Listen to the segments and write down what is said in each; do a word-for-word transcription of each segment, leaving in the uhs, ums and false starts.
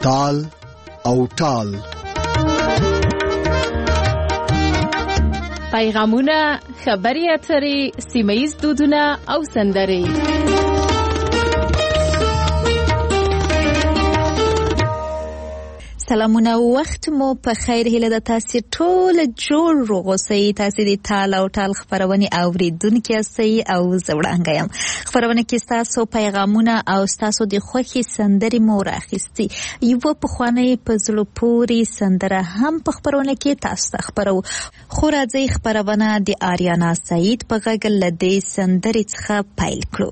تال او ټال. پیغامونه، خبري اترې، سیمه‌ییز دودونه او سندرې. سلامونه، وخت مو په خیر. هیله ده تاسو ټول جوړ روغوسئ. تاسو د تال او ټال خبرونه اوریدونکي یاستئ او زه وړاندې یم. خبرونه کې تاسو پیغامونه او تاسو د خوښي سندرې مو راخیستي. یو په خوانې په زړه پورې سندره هم په خبرونه کې تاسو ته خبرو. خو راځي خبرونه د آریانا سعید په غږ له دې سندرې څخه پیل کړو.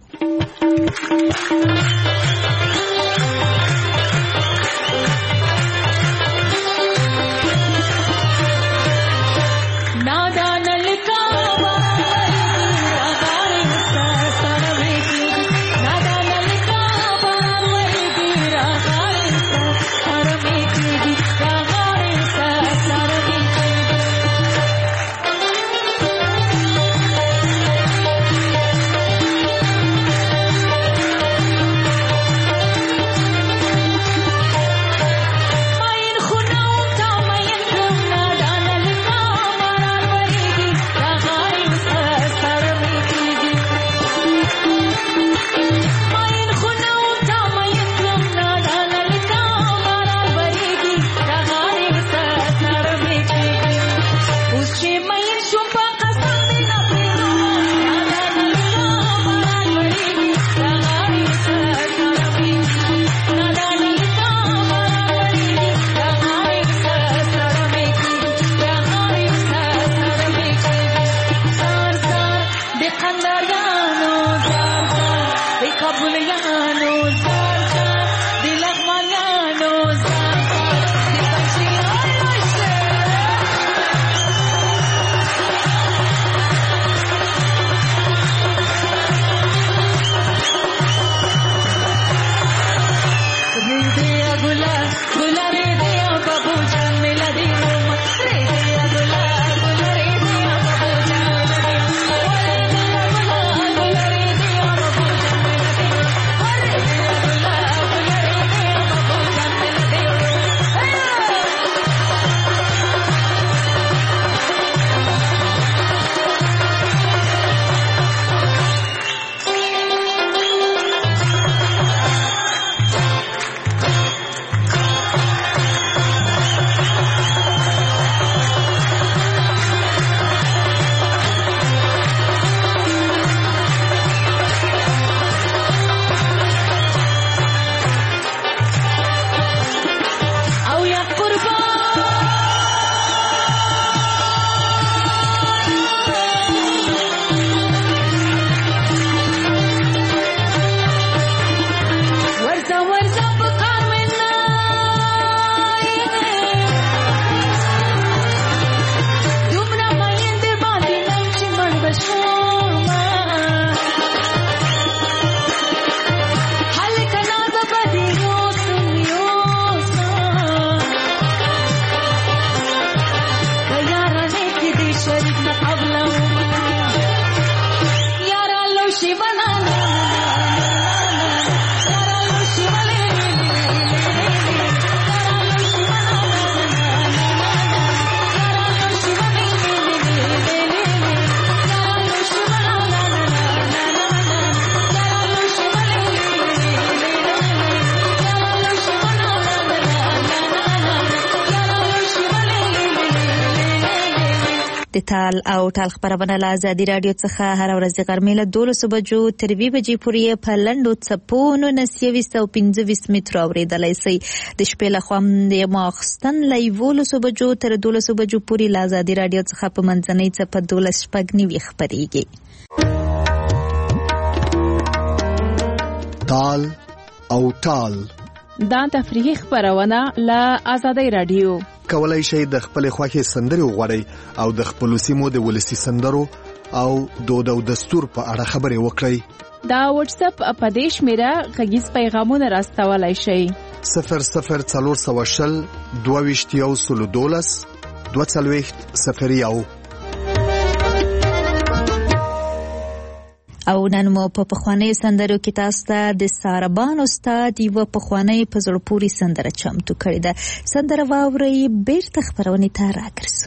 د تال او ټال خبرونه له ازادي رادیو څخه هر ورځ غرمې له دولسو بجو تر وی بجې پورې په لنډو څپونو نسیويست او پنځه متر اوریدلای شئ. د شپې له خوا د ماخستن له یولسو بجو تر دولسو بجو پورې له ازادي رادیو څخه په منځنۍ څپه دولس شپږ نیوي خبرېږي. تال او ټال دا تفریحي خبرونه له ازادي رادیو. کولای شئ د خپل خوښي سندرې وغواړئ او د خپل سیمو د ولسی سندرو او دود او دستور په اړه خبرې وکړئ. دا واتس اپ په دې شمیره غږیز پیغامونه راستولای شئ. صفر صفر څلور سوه شل دوه ویشت یو سلو دولس دوه څلوېښت صفر یو. او نن مو په پخوانیو سندرو کې تاسو ته د ساربان استاد یوه پخوانۍ په زړه پورې سندره چمتو کړې ده. سندره واورئ، بیرته خپرونې ته راګرځو.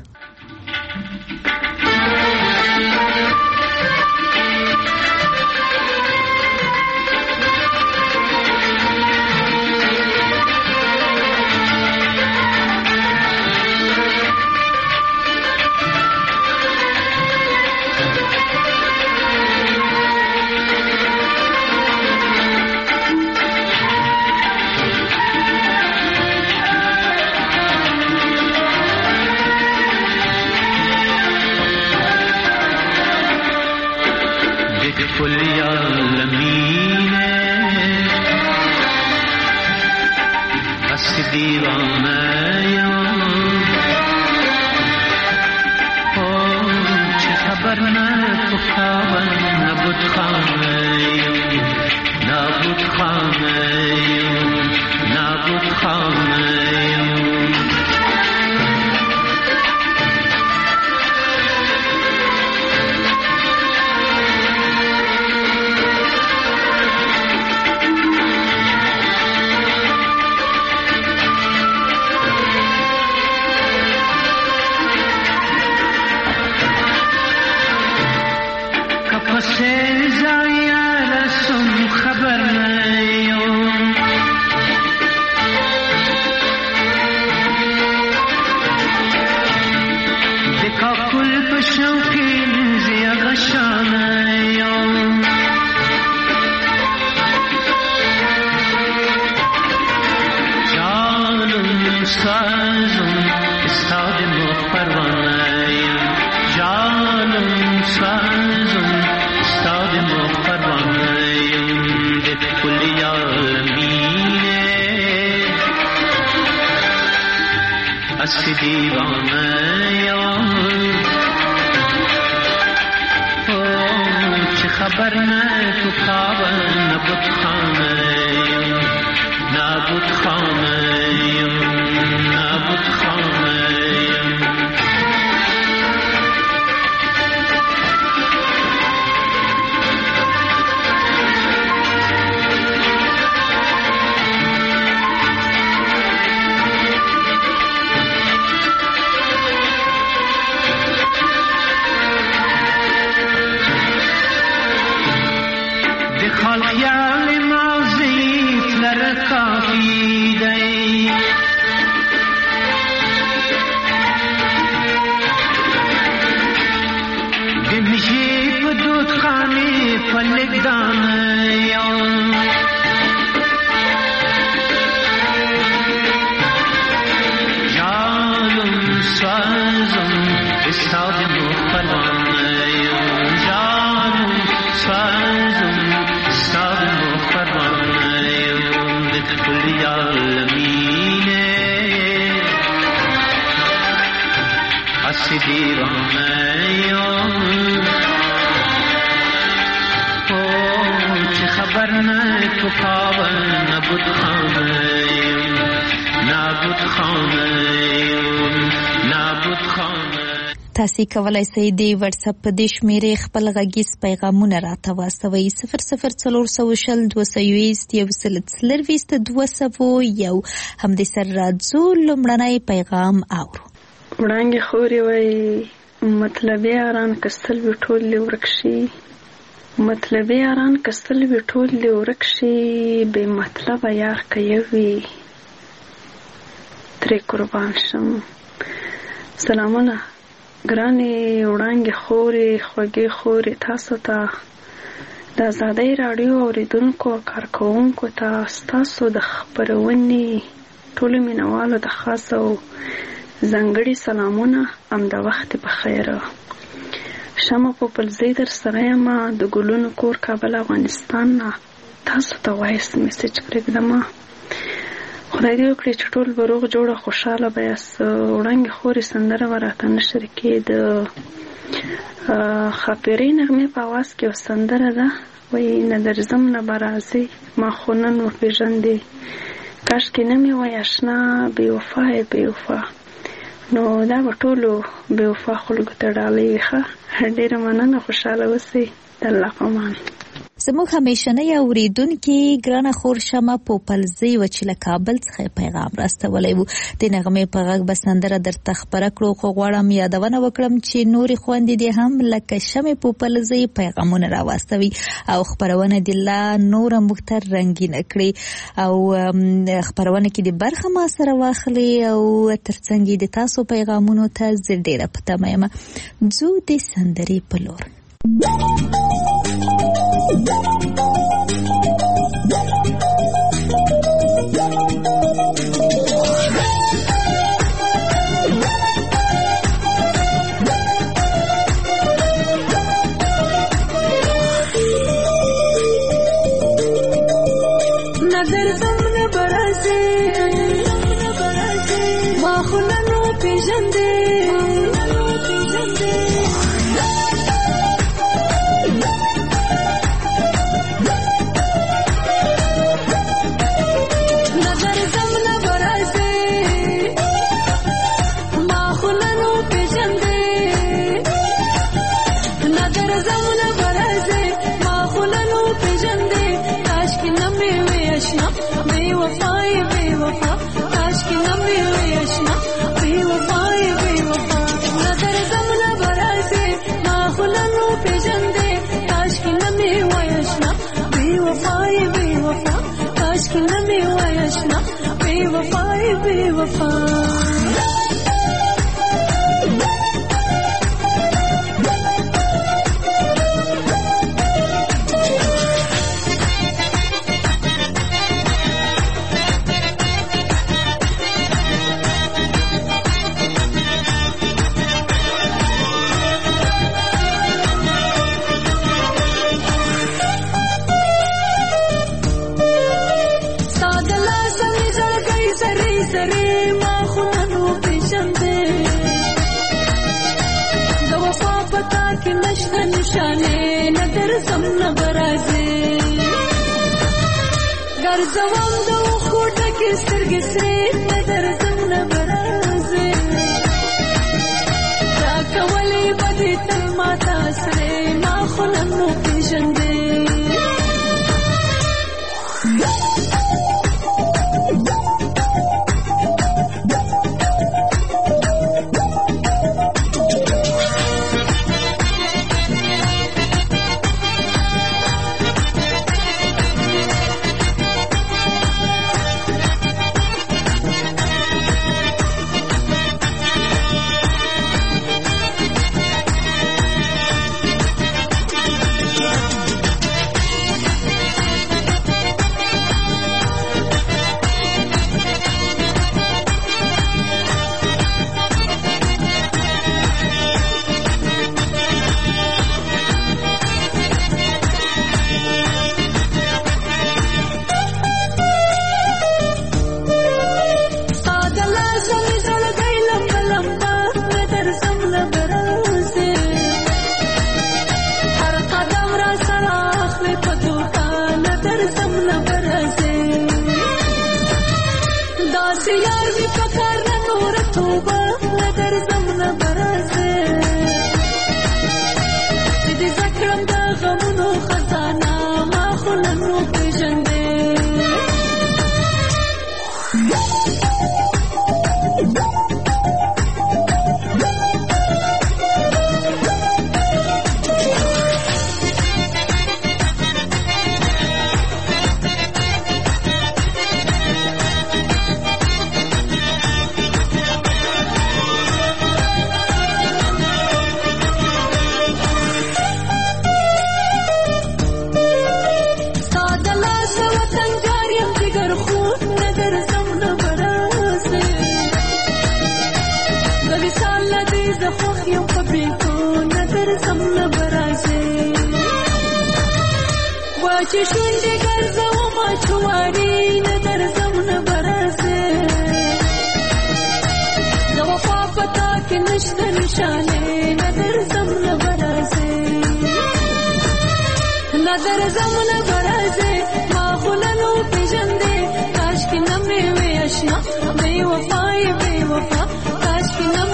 تاسو کولای شئ د واتس اپ په دې شمیرې خپل غږیز پیغامونه راته واستوئ. صفر صفر څلور سوه شل دوه سوه یویشت یو سل څلرویشت دوه سوه یو. همدې سره راځو لومړنی پیغام اورو. وړانګې خورې وایي مطلبي یاران که ستل وي ټول دې ورک شي، مطلبي یاران که ستل وي ټول دې ورک شي، بې مطلبه یار که یو وي ترې قربان شم. سلامونه ګرانې وړانګې خورې خوږې خورې، تاسو ته د ازادۍ راډیو اوریدونکو او کارکوونکو ته ستاسو د خپرونې ټولو مینوالو د خاص او ځانګړي سلامونه. همدا وخت بخیر. شمع پوپلزی در سره یم د ګلونو کور کابل افغانستان نه. تاسو ته وایس میسج پرېږدم. خدای دې وکړي چې ټول به روغ جوړه خوشحاله به یاست. وړانګې خورې سندره به راته نشر کې د خاپیرۍ نغمې په اواز کې یو سندره ده، وایي نه درځم نه به راځې ما خو نن وپېژندې، کاشکې نه مې وایي اشنا بې وفا یې بې وفا. نو دا به ټولو بې وفا خلکو ته ډالۍ وي. ښه ډېره مننه، خوشحاله اوسئ. د الله په امان. زموږ همیشنۍ اورېدونکي ګرانه خور شمه پوپلزۍ وه چې له کابل څخه پیغام راستولی و. د نغمې په غږ به سندره درته خپره کړو، خو غواړم یادونه وکړم چې نورې خویندې دې هم لکه شمې پوپلزۍ پیغامونه راواستوي او خپرونه دې لا نوره موږ ته رنګینه کړي او خپرونه کې دې برخه ما سره واخلي او ترڅنګ د تاسو پیغامونو ته زه ډېره په تمه یم. ځو د سندرې په لور. نظر زمن برازي ما خلنو پیژندې نمی ویشنا بی وفای بی وفا نشانه ندر زمنا برازي ګرځوم د خوټه کې سترګې سرې ندر زمنا برازي دا کولې بدې تل ماته سرې ما خو نن نو پیژندې چې شونډې ګرځوم چواري نه درځم نه برازه د وفا پتا کې نشته نشانه نه درځم نه برازه نه درځم نه برازه ما خو ننو پیژندې کاش کې نه مې وې اشنا بې وفای بې وفا کاش کې نه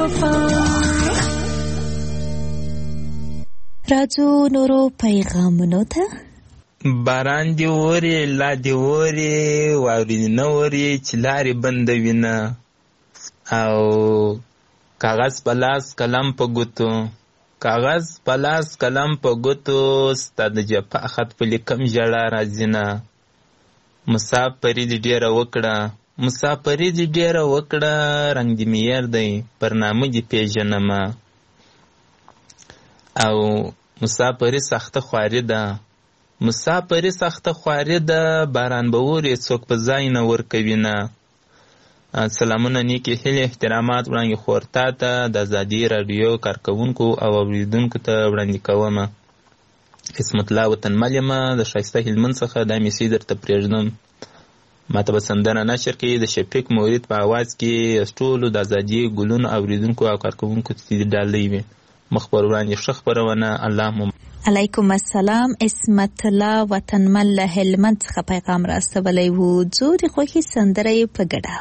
وفا. راځو نورو پیغامونو ته. باران دی وری لا دی وری واوري نه وری چې لارې بندوي نه، او کاغذ په لاس قلم په ګوتو، کاغذ په لاس قلم په ګوتو، ستا د جفا خط په لیکم ژړا راځي نه. مسافري دې ډېره وکړه، مسافري دې ډېره وکړه، رنګ دې معیار دی پر نامه دې پېژنمه. او مسافري سخته خواري ده، مسافري سخته خواري ده، باران به اوري څوک په ځای نه ورکوي نه. سلامونه، نیکې هیلې، احترامات وړاندې خورتا ته د ازادي راډیو کارکوونکو او اوریدونکو ته وړاندې کومه. عصمت الله وطنمل یمه د ښایسته هلمند څخه. دا میسې درته پرېږدم. ماته به سندره نشر کړي د شفیق مورید په اواز کې. ټولو د ازادي ګلونو اوریدونکو او کارکوونکو ته دې ډالۍ وي. مخ پر وړاندې ښه خپرونه. الله مو علیکم السلام. عصمت الله وطنمل له هلمند څخه پیغام راستولی و. ځو د خوښې سندره یې په ګډه.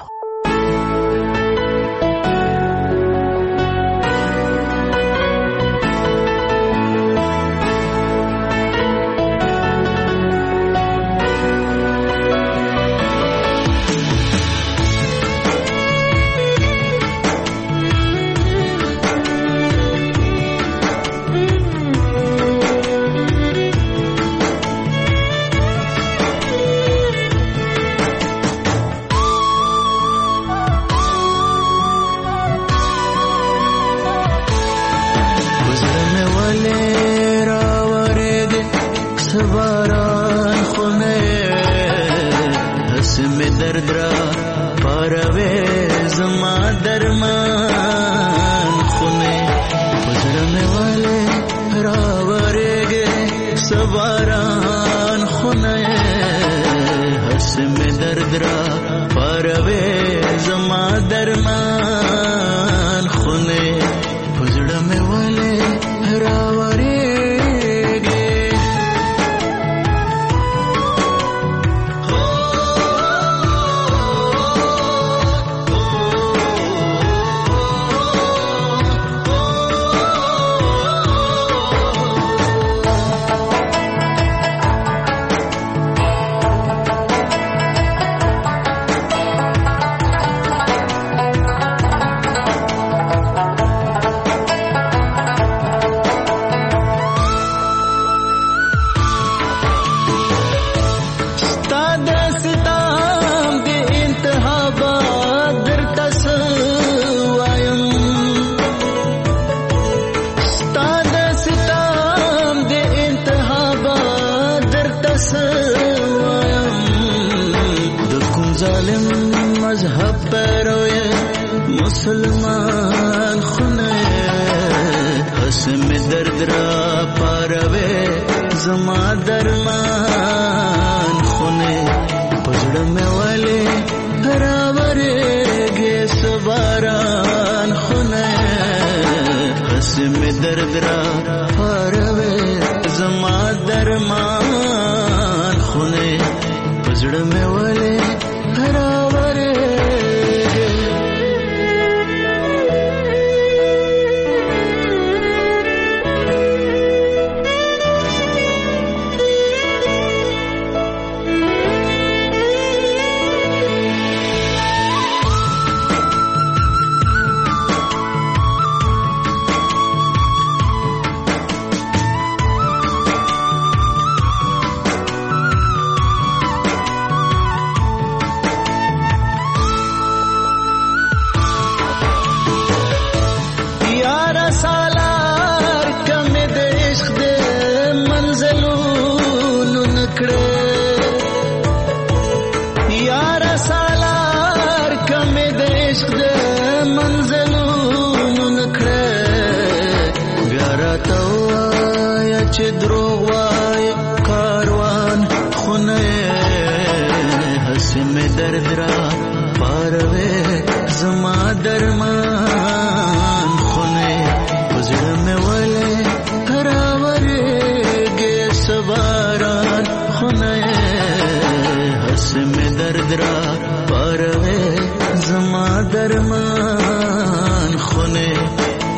درمان خونه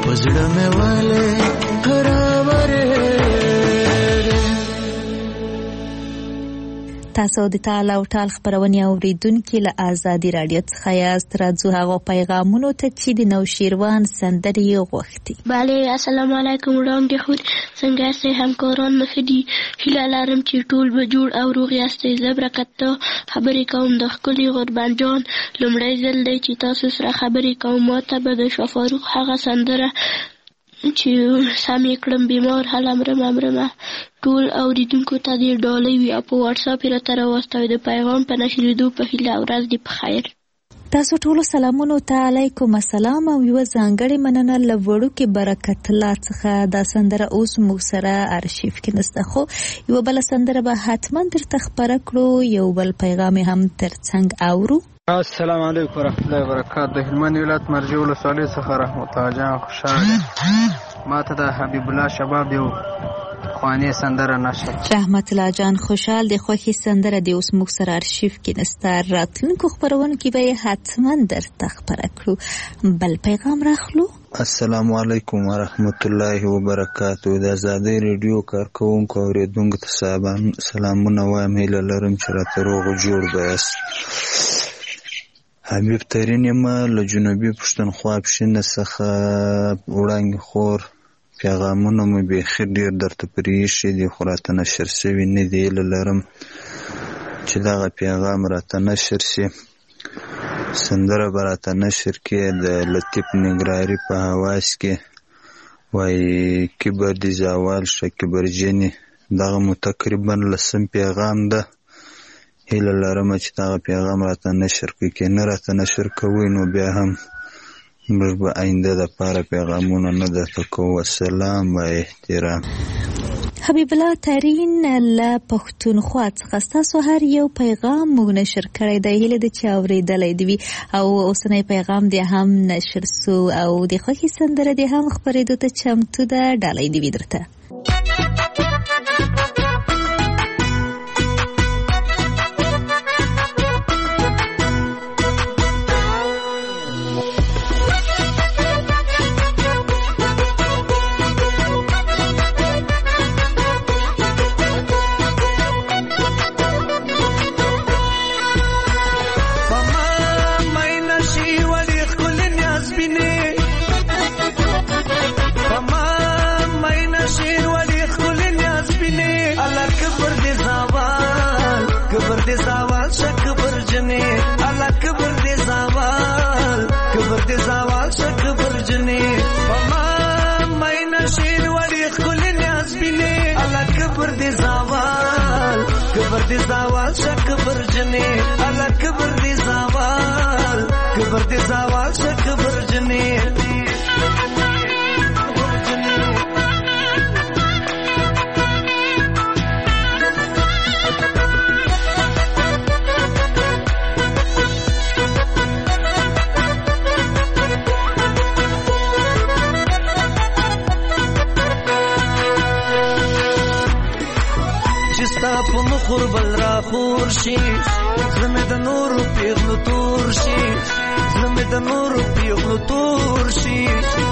پزړه مې والے خرابره. تاسو د تعال او ټال خبرونه اوریدونکو له آزادي رادیو څخه یاست. راځو هغه پیغامونو ته چې د نوشیروان سندرې غوښتي. bale السلام علیکم وړاندې خو څنګه سه همکاران مخدي هیله لرم چې ټول به جوړ او روغ یاستئ. زه برکت خبرې کوم د خپل قربان جان. لومړی ځل دی چې تاسو سره خبرې کوم. ماته به د شفاروق هغه سندره چې سم یې کړم بیمار هله مرمه مرمه ټول اوریدونکو ته دې ډالۍ وي او په واتس اپ یې راته راواستوئ. د پیغام په نشریدو په هیله ورځ دې په خیر. تاسو ټولو سلامونو ته علیکم السلام او یو ځانګړې مننه له وړوکې برکت الله څخه. دا سندره اوس موږ سره ارشیف کې نسته، خو یو بل سندره به حتما درته خبره کړو. یو بل پیغام هم ترڅنګ اورو. السلام علیکم ورحمۃ اللہ وبرکاتہ. د هلمند ولایت مرجع ولسوالۍ څخه رحمت الله جان خوشاله. ماته د حبیب الله شباب یو خواني سندره نشه. رحمت الله جان خوشحال د خوخي سندره دی اوس موږ سره ارشیف کې نسته. راتلونکو خبرونه کې به حتما درته خبره کړو. بل پیغام راخلو. السلام علیکم ورحمت الله وبرکاتہ. د آزادۍ ریډیو کارکونکو اوریدونکو ته سلامونه وایم. هیله لرم چې راته روغ جوړ بیاست. حبیب ترین یم له جنوبي پښتونخوا پښینه څخه. وړاندې خور پیغامونه مې بیخي ډېر درته پرېښي دي خو راته نشر شوي نه دي. هیله لرم چې دغه پیغام راته نشر شي. سندره به راته نشر کړي د لطیف نګراري په حواس کې وایي کبر دې زوال شه کبرجنې. دغه مو تقریبا لسم پیغام ده. هیله لرم چې دغه پیغام راته نشر کړي. که نه راته نشر کوئ نو بیا هم موږ به آینده دپاره پیغامونه نه درته کوو. السلام و احترام. حبیب الله ترین له پښتونخوا څخه ستاسو هر یو پیغام موږ نشر کړی دی. هیله ده چې اورېدلی دې وي او اوسنی پیغام دې هم نشر سو او د خوښې سندره دې هم خپرېدو ته چمتو ده. ډالۍ دې وي درته. کبر دی زوال شک برجنی الا کبر دی زوال کبر دی زوال شک برجنی په مخور بل را خور شي زمه د نور پیغلو تور شي زمه د نور پیغلو تور شي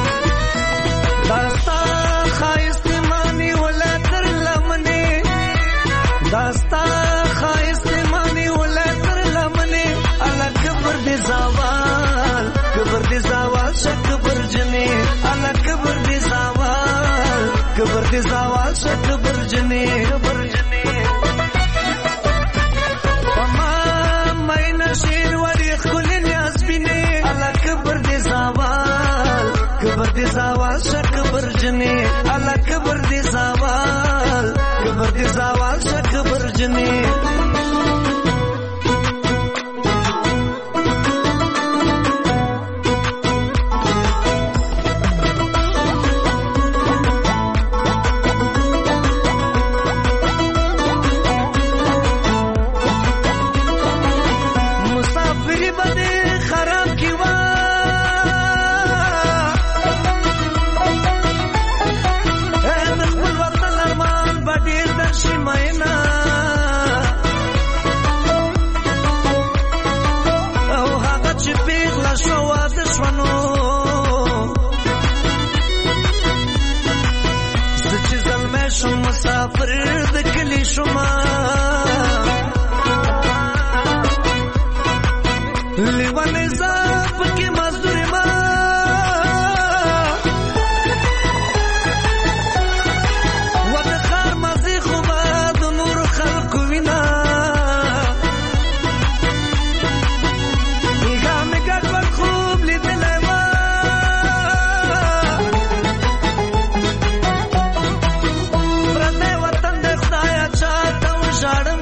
داستا خایست مانی ولا تر لمنه داستا خایست مانی ولا تر لمنه الا کبر دی زوال کبر دی زوال شک برجنه الا کبر دی زوال کبر دی زوال شک برجنه برجنه مسافر د کلی شما لیوانې زاپ کې مزدوري ما وخت خار مزي خو ما د نور خلکو وینا میګه میګه په خوب لیدلې ما پردې وطن د خدای چاته وشاړم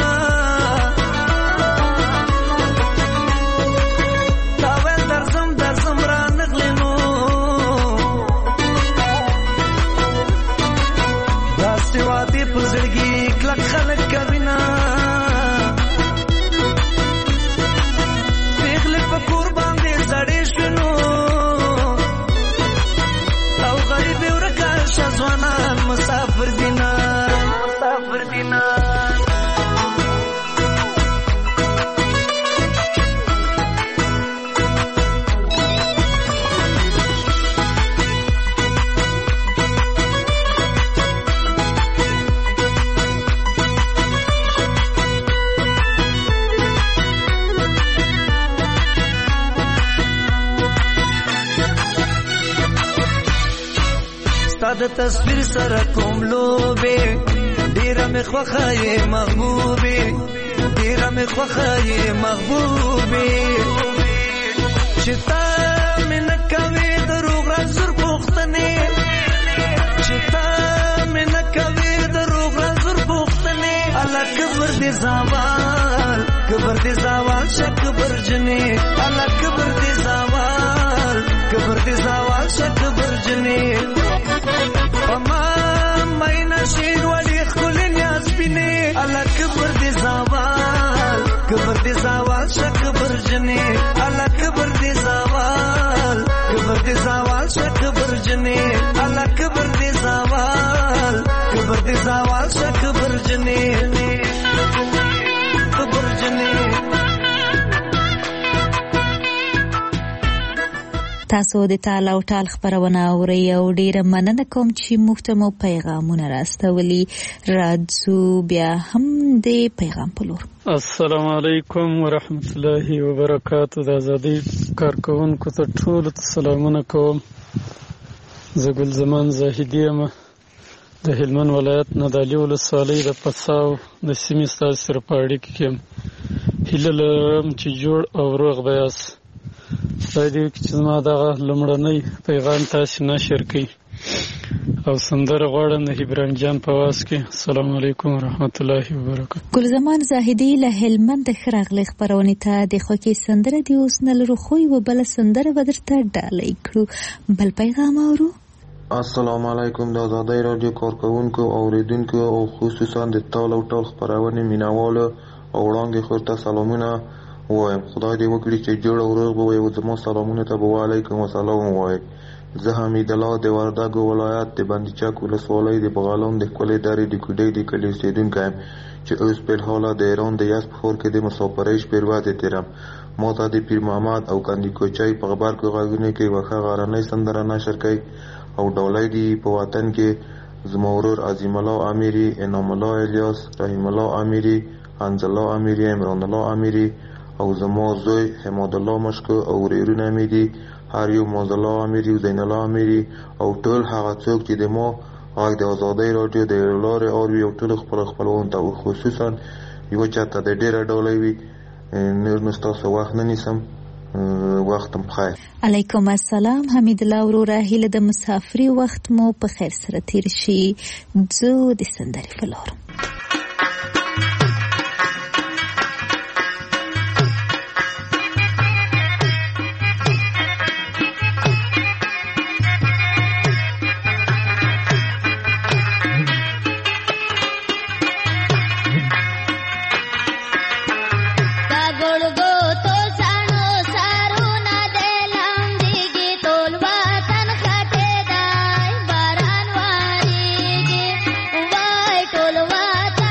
خلق کبینا پیغلی پا قربان دی زڑی شنو او غریبی ورکا شازوانان مسافر دینا مسافر دینا د تصویر سره کوم لوبه ډیره مې خوخه محبوبه ډیره مې خوخه محبوبه چې تا مې نه کوي دروغ رازر پوښتنې چې تا مې نه کوي دروغ رازر پوښتنې الله کبر دې زوال کبر دې زوال شک برجنې الله کبر دې زوال کبر دې زوال شک برجنې اما ماینا شیر ولی خلی نیاز بینی اللہ کبر دی زوال کبر دی زوال شک برجنی اللہ کبر دی زوال کبر دی زوال شک برجنی اللہ کبر دی زوال کبر دی زوال شک برجنی برجنی تاسو د تال او ټال خبرونه اورئ او ډیره مننه کوم چې موږ ته مو پیغامونه راستولي راځو بیا هم د پیغام په لور. السلام علیکم ورحمت الله وبرکاتو. د ازادي کارکونکو ته ټولو ته سلامونه کوم. زه ګل زمان زاهدي یم د هلمند ولایت نه د علي ولسوالۍ د پساو د سیمې ستاسو سره په اړیکه کې یم. هیله لرم چې جوړ او روغ به یاست. خدای دې وکړي چې زما دغه لومړنی پیغام تاسې نشر کړي او سندره غواړم د ابراهیم جان په واس کې. السلام علیکم ورحمت الله وبرکاتو. ګلزمان زاهدي له هلمند ښه راغلی خپرونې ته د خوښۍ سندره دې اوس نه لرو خو یوه بله سندره به درته ډالۍ کړو. بل پیغام اورو. السلام علیکم د ازادۍ راډیو کارکوونکو او اوریدونکو او خصوصا د تال او ټال خپرونې مینوالو او وړاندې خور ته سلامونه وایم. خدای دې وکړي چې جوړ او روغ به وي او زما سلامونه ته به وعلیکم السلام وایي. زه حمید الله د وردګو ولایت د بندیچک ولسوالۍ د بغلان د ښکلې درې د کوډۍ د کلي اوسېدونکی یم چې اوس فلحاله د ایران د یزد په ښار کې د مسافرۍ شپې ورځې تېرم. ما ته د پیر محمد او کندي کوچۍ په غبرګو غږونو کې یوه ښه غرنۍ سندره نشر کوي او ډالۍ دي په وطن کې زما ورور عظیم الله امیري، انعام الله الیاس، رحیم الله امیري، حنظ الله امیري، عمران الله امیري او زما زوی حماد الله مشکو او ورورونه مې دي هر یو معاذ الله امیري او زین الله امیري او ټول هغه څوک چې د ما غږ د ازادۍ راډیو د لارې اوري او ټولو خپلو خپلوانو ته خصوصا یوه چاته د ډېره ډالۍ وي. نور نو ستاسو وخت نه نیسم. وختم بخیر. علیکم السلام. حمید الله وروره هیله د مسافري وخت مو په خیر سره تیر شي. ځو د سندرې په لور. What?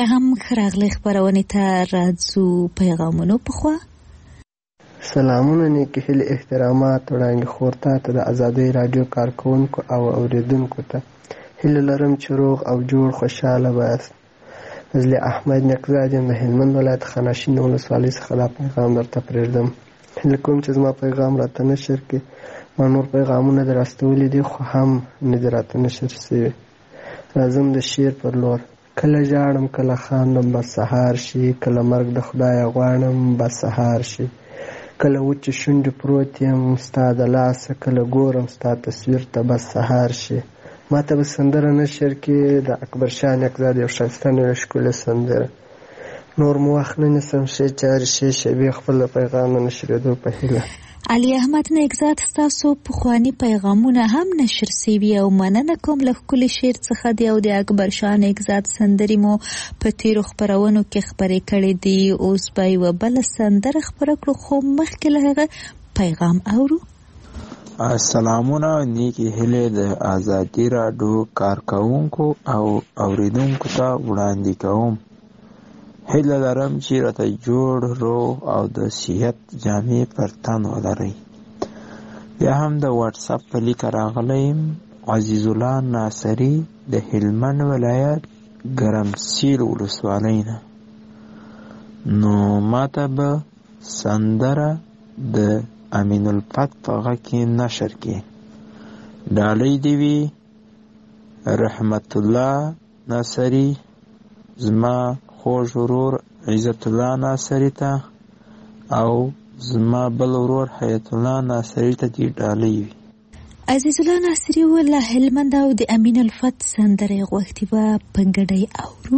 بیا هم خراغلی خبرونه ته راځو پیغامونو په خوا. سلامونه نیکی هیله احترامات وړاندې خورتا ته د ازادۍ رادیو کارکونکو او اوریدونکو ته هیله لرم چې روغ او جوړ خوشاله باشئ. فضل احمد نقزاد یم د هلمند ولایت خاناشین ولسوالۍ څخه دا پیغام درته پرېږدم. هیله کوم چې زما پیغام راته نشر کړي. ما نور پیغامونه در استولی دي خو هم نه دي راته نشر سوي. راځم د شعر پر لور. کله ژاړم کله خاندم بس سهار شي، کله مرګ د خدایه غواړم بس سهار شي، کله وچې شونډې پروت یم ستا د لاسه، کله ګورم ستا تصویر ته بس سهار شي. ما ته به سندره نشر کړي د اکبر شاه نقزاد یو ښایسته نوې ښکلې سندره. نور مو وخت نه نیسم، ښې چارې ښې شېبې خپل پیغام د نشرېدو په هیله. علي احمد نقزاد ستاسو پخواني پیغامونه هم نشر سوي او مننه کوم له ښکلي شعر څخه دی او د اکبر شاه نقزاد سندرې مو په تیرو خپرونو کې خپرې کړې دي. اوس به یوه بله سندره خپره کړو خو مخکې له هغه پیغام اورو. سلامونه نیکی هیلې د ازادي راډیو کارکوونکو او اوریدونکو ته وړاندې کوم. هیله لرم چې راته جوړ روغ او د صحت جامې پر تن ولرئ. بیا هم د واتس اپ په لیکه راغلی یم. عزیز الله ناصري د هلمند ولایت ګرمسیر ولسوالۍ نه. نو ماته به سندره د امین الفت په غږ کې نشر کې ډالۍ دې وي رحمت الله ناصري، زما خوږ ورور عزت الله ناصري ته او زما بل ورور حیات الله ناصري ته دې ډالۍ وي. عزیز الله ناصري وله هلمند او د امین الفت سندره غوښتي به په ګډۍ اورو.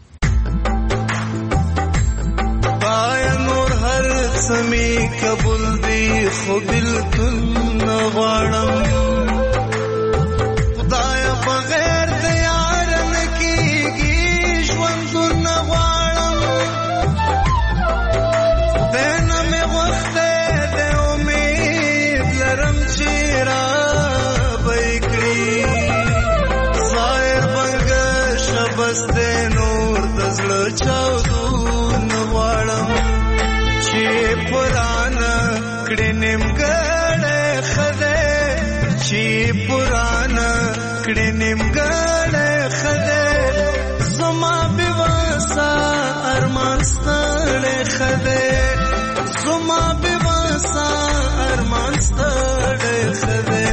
پایا نور هر سمی قبول دی خو بلکل نغواړم، خدایا بغیر د یار نه کیږي ژوند نغواړم. خدای نه مې وخت د امید لرم چې را به کړي ظاهر بنګه شبس د نور د زړه چاودون غواړم چې پرانا کړي نیمګړی خدای، چې پرانا کړي نیمګړی خدای، زما بېوسه ارمان ستړی خدای، زما بېوسه ارمان ستړی خدای.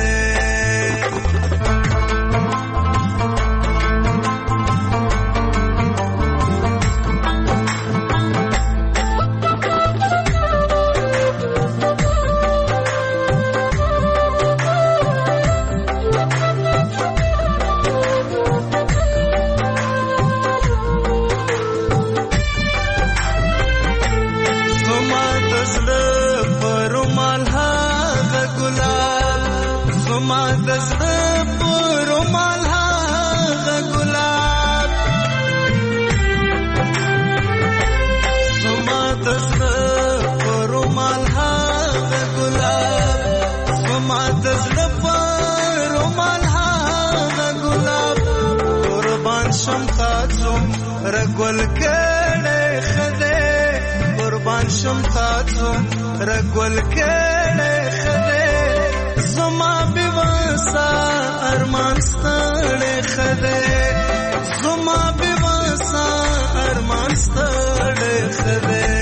رګول کړه خدای قربان شم تاسو رګول کړه خدای، زما بېوسه ارمان ستړی خدای، زما بېوسه ارمان ستړی خدای.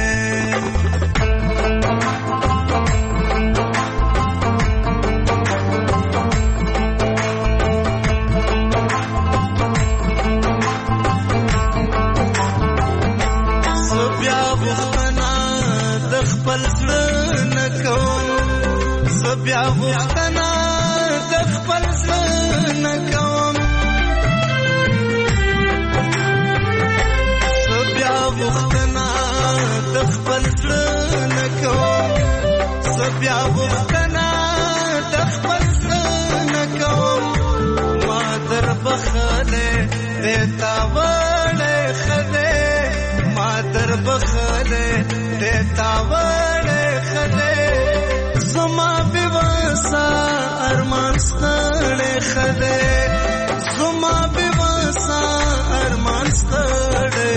بیا غوښتنه د خپل زړه نه کوم، زه بیا غوښتنه د خپل زړه نه کوم، زه بیا غوښتنه د خپل زړه نه کوم. ما در بخلې دې تا وړې خدای، ما در بخلې دې تا وړې خدای، زما بېوسه ارمان ستړی خدای، زما بېوسه ارمان ستړی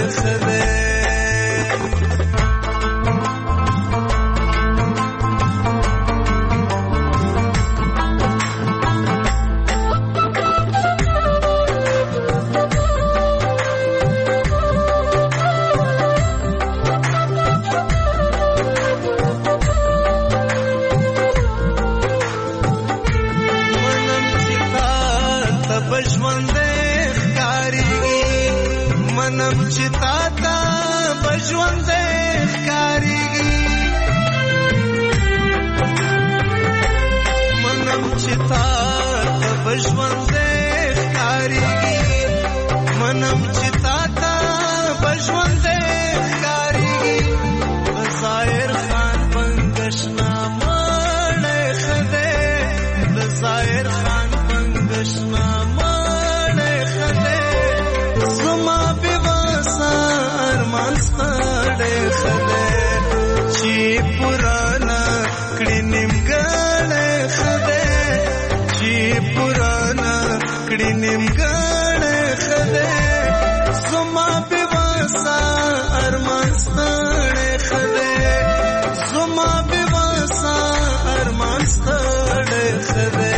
بژوندې ښکارېږي منم چې تا ته بژوندې ښکارېږي د ظاهر خان پنګشنامه ډې ښه دی د ظاهر خان پنګشنامه ډې ښه دی زما بېوسه ارمان ستا ډې ښه دی چې پرانه کړي نیمګړی ښه دی چې پرانه کړي نیمګړی ښه دی زما بېوسه ارمان ستا ډې ښه دی زما بېوسه ارمان ستا ډې ښه دی.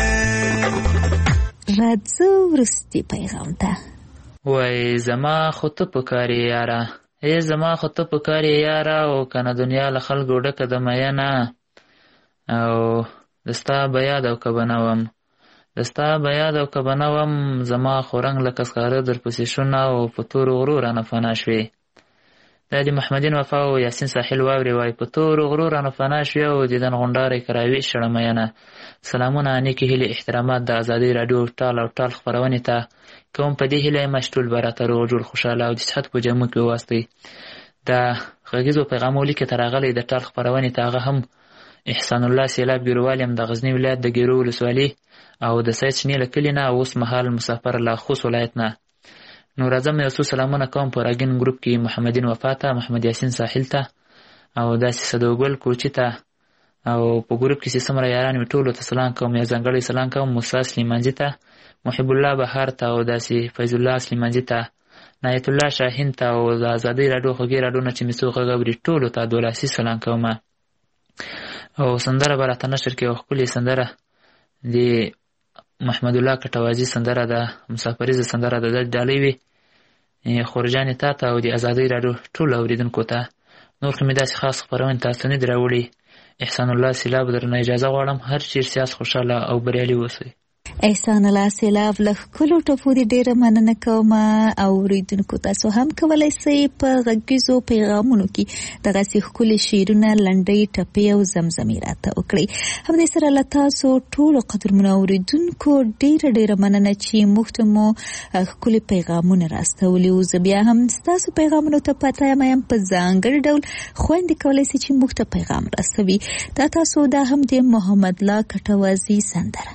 راځو وروستي پیغام ته. وای زما خو ته پکارې یاره ای زما خو ته پکارې یاره او کنه دنیا له خلکو ډکه د میینه او دستا به یاد او که به نه وم دستا به یاد او که به نه وم زما خو رنګ لکه سکاره درپسې شونه او په تورو غرو رانه فنا شوې. دا د محمدین وفا او یاسین ساحل واورې وای په تورو غرو رانه فنا شوې او دیدن غونډارې کراوي شړه میینه. سلامونه نیکې هیلې احترامات د ازادۍ راډیو ټال او ټال خپرونې ته کوم په دې هیله یم چې ټول به راته روغ جوړ خوشحاله او د صحت په جامو کې وواستئ. د غږیزو پیغامو لیکې ته راغلی د ټال خپرونې ته هغه هم احسان الله سیلاب ګیروال یم د غزني ولایت د ګیرو ولسوالي او د سید شنې له کلي نه اوس مهال مسافر له خوست ولایت نه. نو راځم یو څو سلامونه کوم په راګین ګروپ کې محمدین وفا ته محمد یاسین ساحل ته او داسې صدوګل کوچي ته او په ګروپ کې چې څومره یاران مې ټولو ته سلام کوم یا ځانګړی سلام کوم موسی سلیمانجي ته محب الله بهار ته او داسې فیض الله سلیمانجي ته نایت الله شاهین ته او د ازادۍ راډیو خوږې راډیو نه چې مې څو غږ اوري ټولو ته دولاسي سلام کوم. او سندره به راته نشر کې یوه ښکلې سندره د محمد الله کټوازي سندره ده مسافریزه سندره ده د ډالۍ وي خورجانې تا ته او د ازادۍ راډیو ټولو اورېدونکو ته. نور خو مې داسې خاص خپرونې تاسو نه دي راوړي. احسان الله سیلاب درنه اجازه غواړم هر چیر سیاس خوشحاله او بریالي اوسئ. احسان الله سیلاب له ښکلو ټپو دې ډېره مننه کوم. اورېدونکو تاسو هم کولی سئ په غږیزو پیغامونو کې دغسې ښکلي شعرونه لنډۍ ټپې او زمزمې راته وکړئ. همدې سره له تاسو ټولو قدرمنو اورېدونکو ډېره ډېره مننه چې موږ ته مو ښکلي پیغامونه راستولي وو. زه بیا هم ستاسو پیغامونو ته پاتیمه یم په ځانګړي ډول خویندې کولی سي چې موږ ته پیغام رسوي. دا تاسو دا هم د محمد الله کټوازي سندره.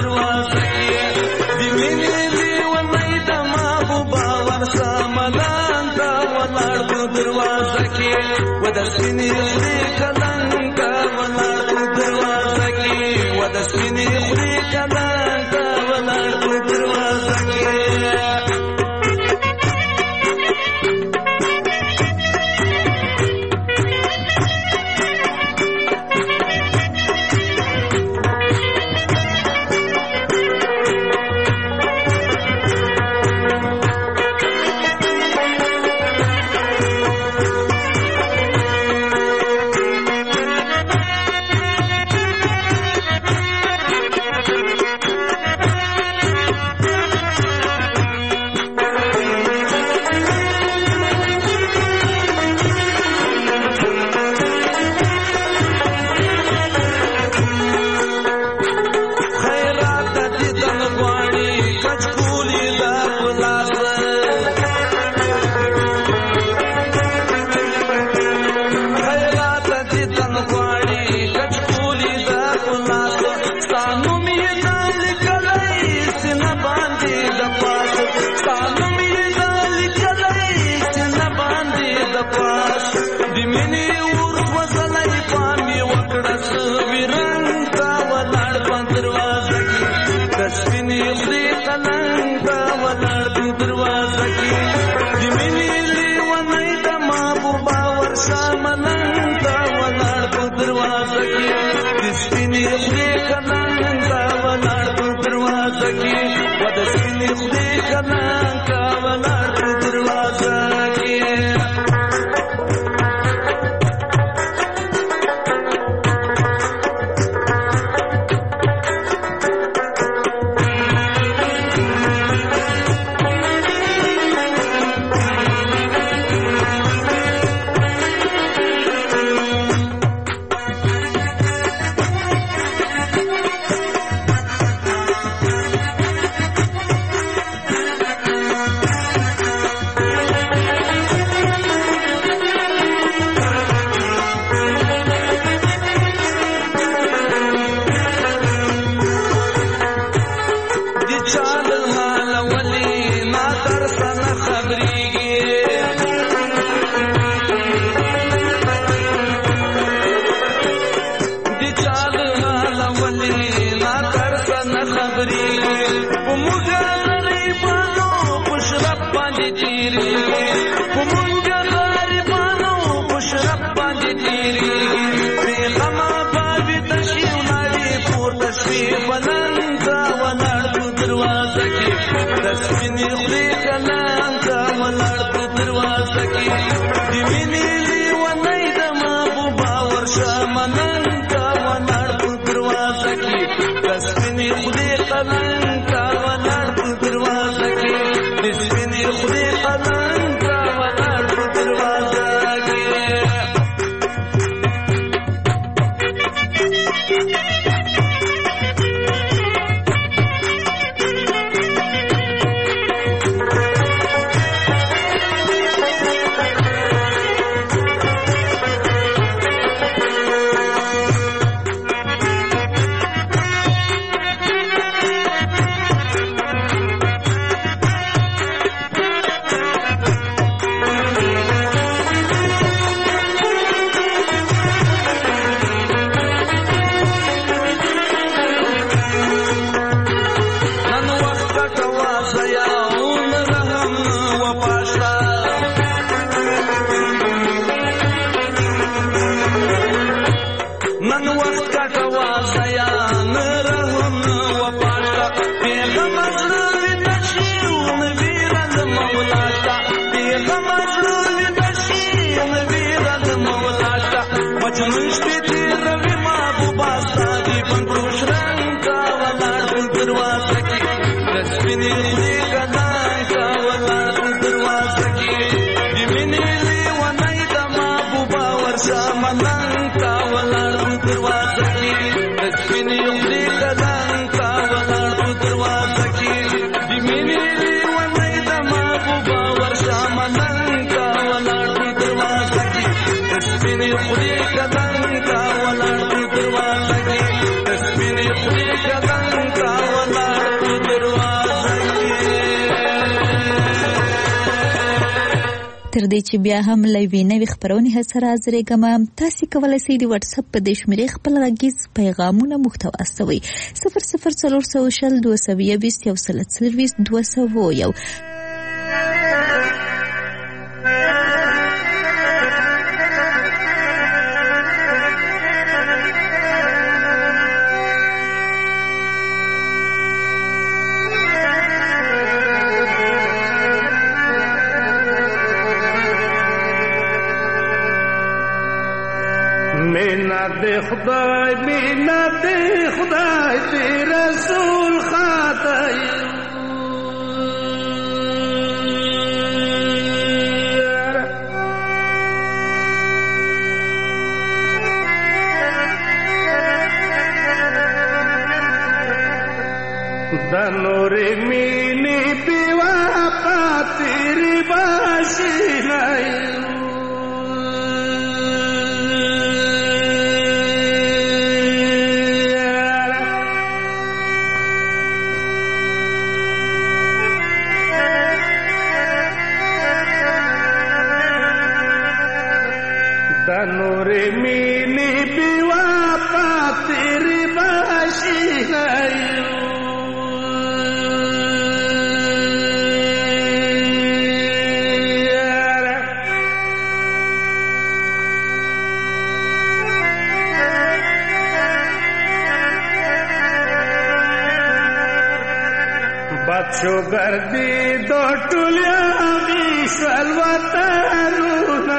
Mala خدای کلان کا ولاړ په دروازه کې و د سپینې خدای کلان کا ولاړ په دروازه کې تر دې چې بیا هم له یوې نوې خپرونې سره حاضرېږم تاسې کولی شئ د وټس اپ په دې شمېرې خپل غږیز پیغامونه موږ ته واستوئ صفر صفر څلور سوه شل دوه سوه یوویشت یو سل څلرویشت دوه سوه یو خدای مینا دے خدای دے رسول خاطر دنورے مینی بیوا پاتری باشی نہیں شوګردي د ټولیا ویشل وطنونه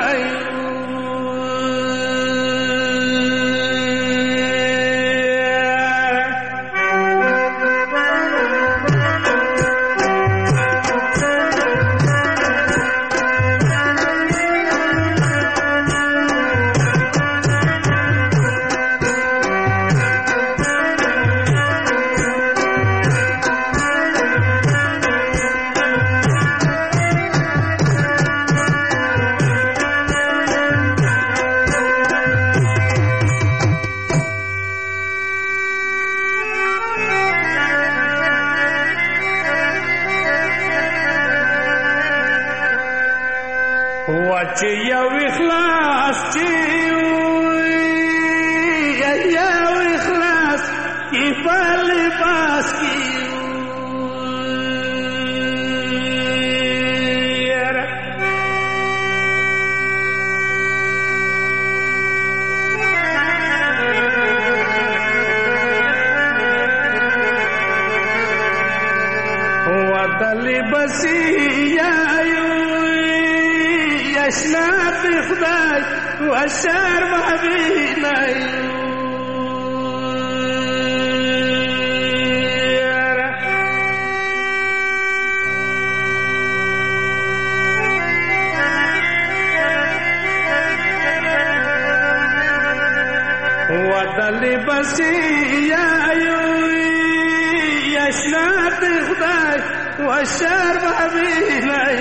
چې یو اخلاص چې یو اخلاص کی فل پاس کی ودل بسی اشناف خدای و شر محبینای ودل بسی اشناف خدای و شر محبینای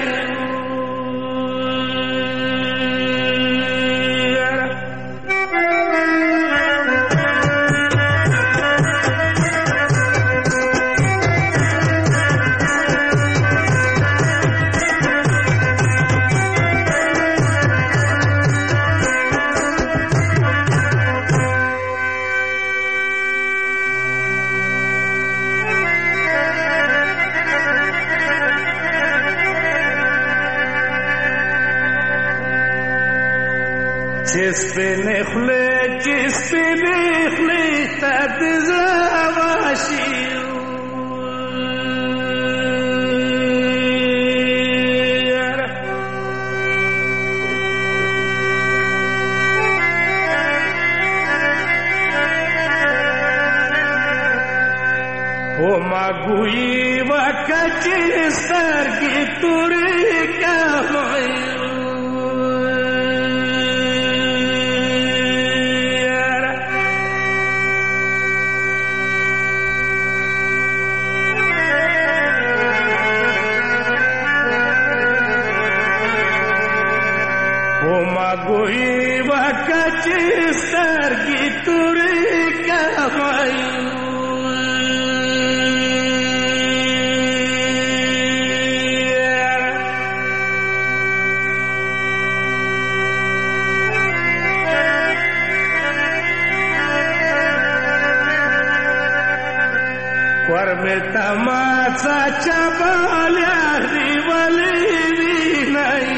جس پہ نخلے جس پہ نخلے تدزواشی او ماگوئی وکچی سرگی توری کامائی गोई वकची सरगी तुरी कमाई वर में तमाचा चबाल्या रिवली नहीं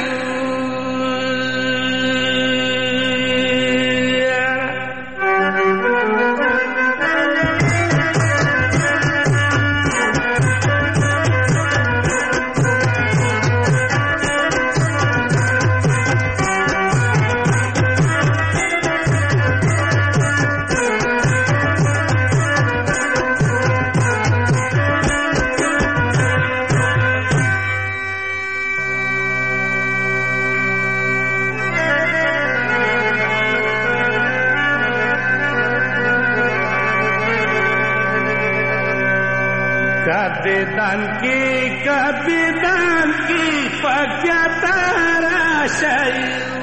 कबिदान की कबिदान की पक्या तारा शाही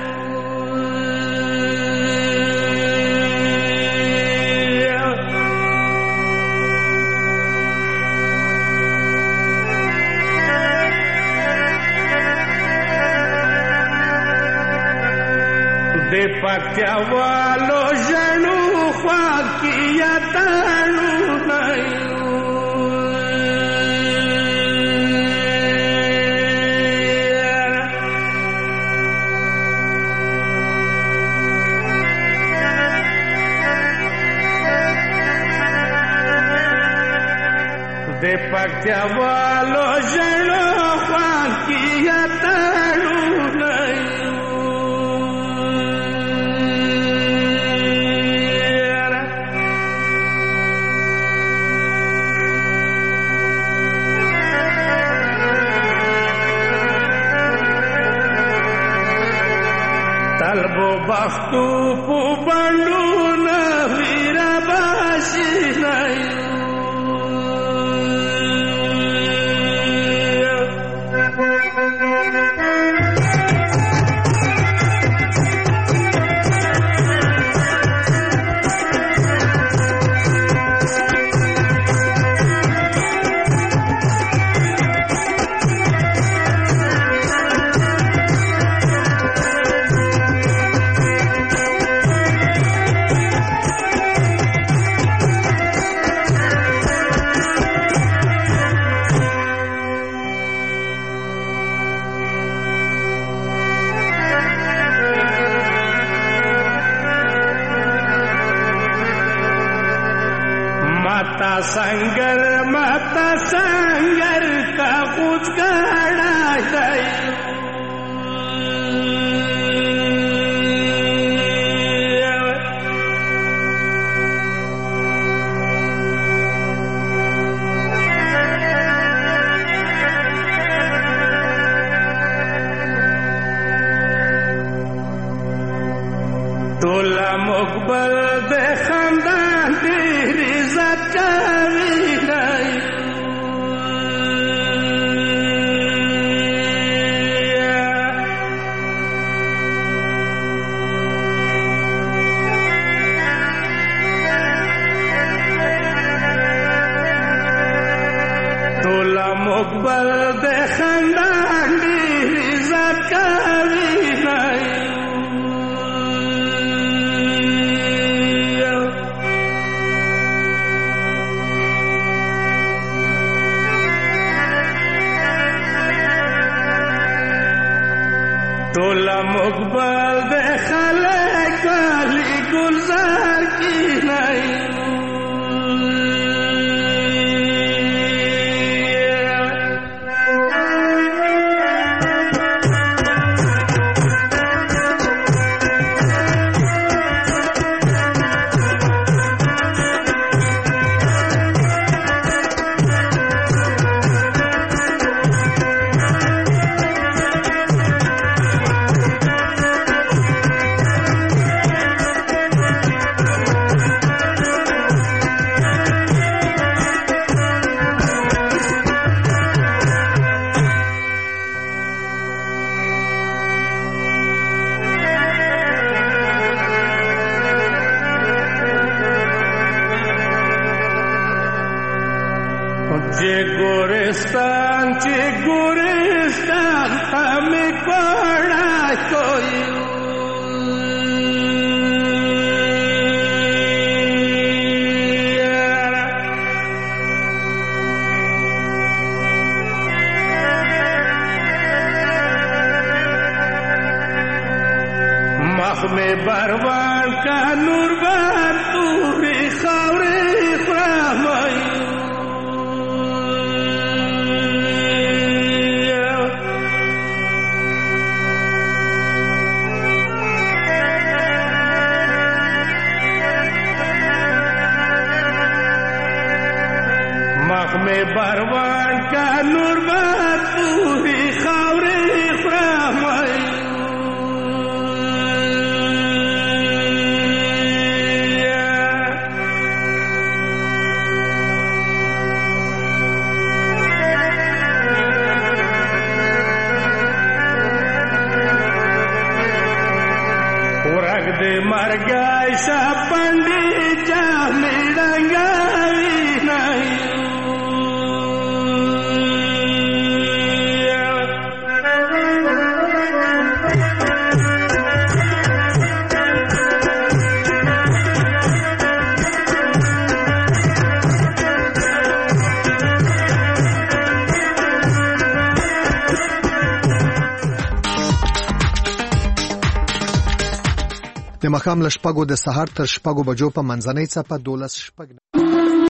दे पक्या वालो जनू ख्वा किया तानू नहीं د پکتیا والو ژړو خوان کیه تړونه طلبو بختو پو بندونه ویرا باشي نه संगर माता संगर का खुद गाड़ा जाए तोला मुकबल दे खानदान तेरी इज्जत तोला मुकबल दे खानदान तेरी इज्जत कभी नहीं तोला मुकबल दे खले काली गुलजार की नहीं जे गोरिस्तान चे गोरिस्तान हमें पड़ा कोई मख में बरवान का नूरबान तूरी खावरे फ्रामाई में बरवान का नूरबान पूरी खावरे फ्रामाई उरग दे मर गए शाह पंडित जा मिलंगाई नहीं د ماښام له شپږو د سهار تر شپږو بجو په منځنۍ څپه دولس شپږ